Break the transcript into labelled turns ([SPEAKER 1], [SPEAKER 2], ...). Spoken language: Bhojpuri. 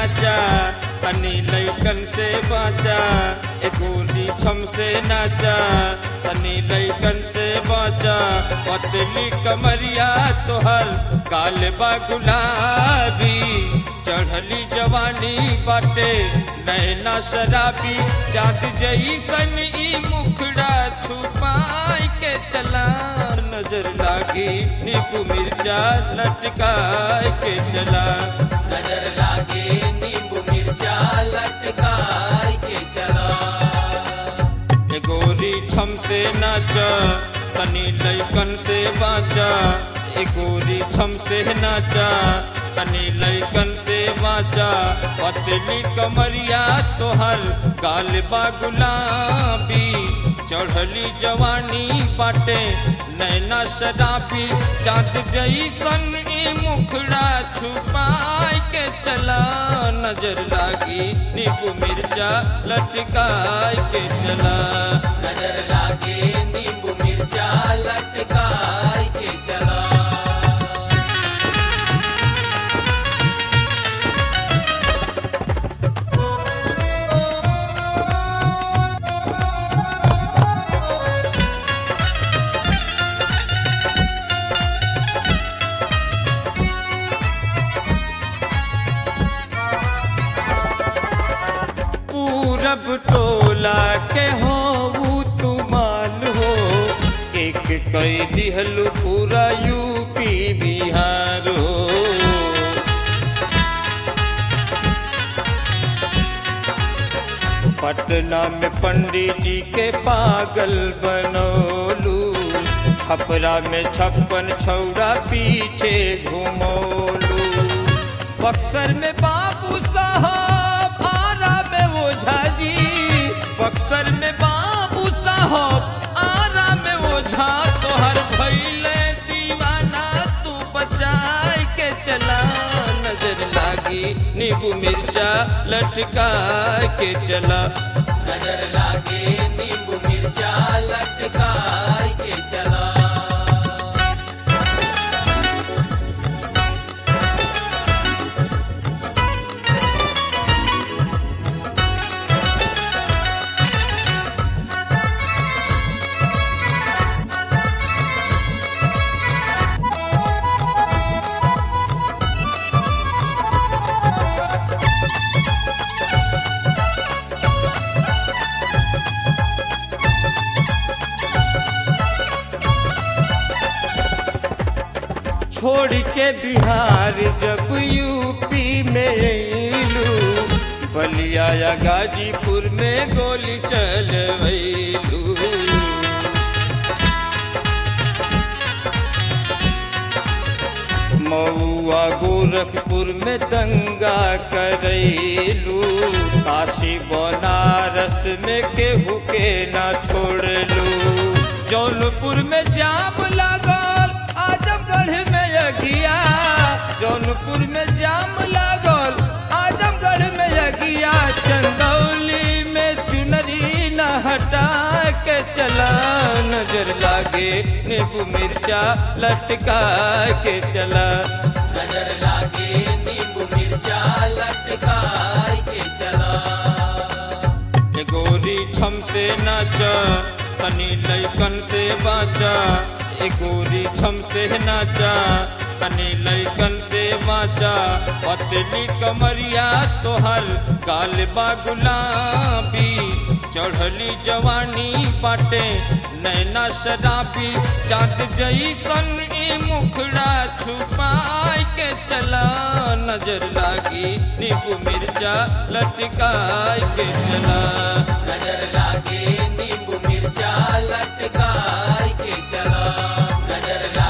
[SPEAKER 1] नाचा, तनी लइकन से बाचा, ए गोरी छम से नाचा, तनी लइकन से बाचा। पतली कमरिया तोहर काल बा गुलाबी, चढ़ली जवानी बाटे नैना शराबी। चाँद जइसन ई मुखड़ा छुपाई के चला, नजर लागी नींबू मिर्चा लटकाए के चला,
[SPEAKER 2] नजर लागे नींबू मिर्चा लटकाए के चला।
[SPEAKER 1] ए गोरी छम से नाचा, तनी लइकन से बाचा, ए गोरी छम से नाचा, तनी लइकन से बाचा। पतली कमरिया तोहर काल बा गुलाबी, चढ़ली जवानी बाटे नैना शराबी। चाँद जइसन ई मुखड़ा छुपाई के चला, नजर लागी नींबू मिर्चा लटकाए के चला,
[SPEAKER 2] नजर लागे नींबू मिर्चा लटकाए के चला।
[SPEAKER 1] पूरब टोला के हो तू माल हो, एक कई दिहल पूरा यूपी बिहार हो। पटना में पंडित जी के पागल बनौलू, छपरा में 56 छौड़ा पीछे घुमौलू। बक्सर में बाबू साहब, आरा में ओझा जी, बक्सर में बाबू साहब, आरा में ओझा। तोहर भइले दीवाना तू बचाए के चला, नजर लागी नींबू मिर्चा लटकाए के चला,
[SPEAKER 2] नजर लागे नींबू मिर्चा लटकाए के चला।
[SPEAKER 1] छोड़ के बिहार जब यूपी में अइलू, बलिया या गाजीपुर में गोली चलवैलू। मऊआ गोरखपुर में दंगा करैलू, काशी बनारस में केहू के ना छोड़लू। जौनपुर में जाम लागल, आजमगढ़ में यगिया, जौनपुर में जाम लागल, आजमगढ़ में यगिया। चंदौली में चुनरी न हटा के चला, नजर लागे नींबू मिर्चा लटका के चला,
[SPEAKER 2] नजर लागे नींबू मिर्चा लटकाए के चला।
[SPEAKER 1] ए गोरी छम से नाचा, तनी लइकन से बाचा, ए गोरी छम से नाचा, तनी लइकन से बाचा। पतली कमरिया तोहर काल बा गुलाबी, चढ़ली जवानी बाटे नैना शराबी। चाँद जइसन ई मुखड़ा छुपाई के चला, नजर लागी नींबू मिर्चा लटकाए के चला,
[SPEAKER 2] नजर लागे नींबू मिर्चा लटकाए के चला, नजर